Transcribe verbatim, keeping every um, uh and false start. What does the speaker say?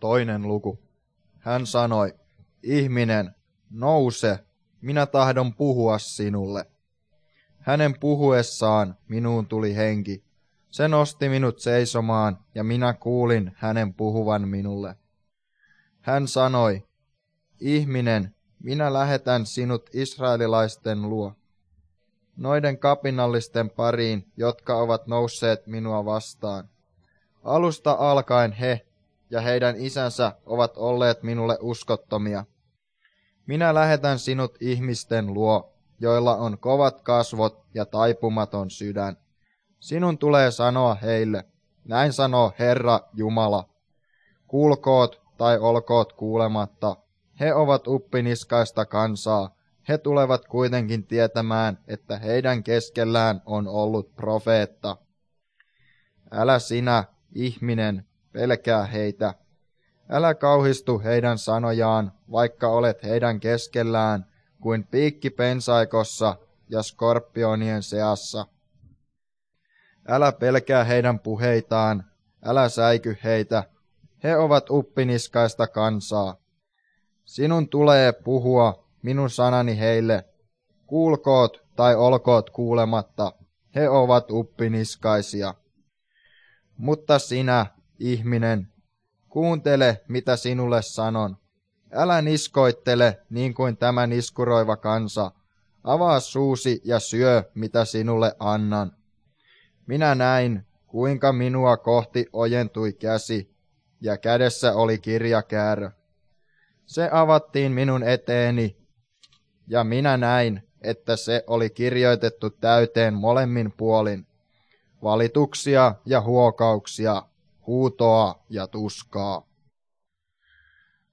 toinen luku. Hän sanoi, ihminen, nouse, minä tahdon puhua sinulle. Hänen puhuessaan minuun tuli henki. Se nosti minut seisomaan, ja minä kuulin hänen puhuvan minulle. Hän sanoi, ihminen, minä lähetän sinut israelilaisten luo, noiden kapinallisten pariin, jotka ovat nousseet minua vastaan. Alusta alkaen he ja heidän isänsä ovat olleet minulle uskottomia. Minä lähetän sinut ihmisten luo, joilla on kovat kasvot ja taipumaton sydän. Sinun tulee sanoa heille, näin sanoo Herra Jumala. Kuulkoot tai olkoot kuulematta, he ovat uppiniskaista kansaa. He tulevat kuitenkin tietämään, että heidän keskellään on ollut profeetta. Älä sinä, ihminen, pelkää heitä. Älä kauhistu heidän sanojaan, vaikka olet heidän keskellään, kuin piikki pensaikossa ja skorpionien seassa. Älä pelkää heidän puheitaan, älä säiky heitä. He ovat uppiniskaista kansaa. Sinun tulee puhua minun sanani heille. Kuulkoot tai olkoot kuulematta, he ovat uppiniskaisia. Mutta sinä, ihminen, kuuntele, mitä sinulle sanon. Älä niskoittele niin kuin tämä niskuroiva kansa. Avaa suusi ja syö, mitä sinulle annan. Minä näin, kuinka minua kohti ojentui käsi, ja kädessä oli kirjakäärö. Se avattiin minun eteeni, ja minä näin, että se oli kirjoitettu täyteen molemmin puolin. Valituksia ja huokauksia, huutoa ja tuskaa.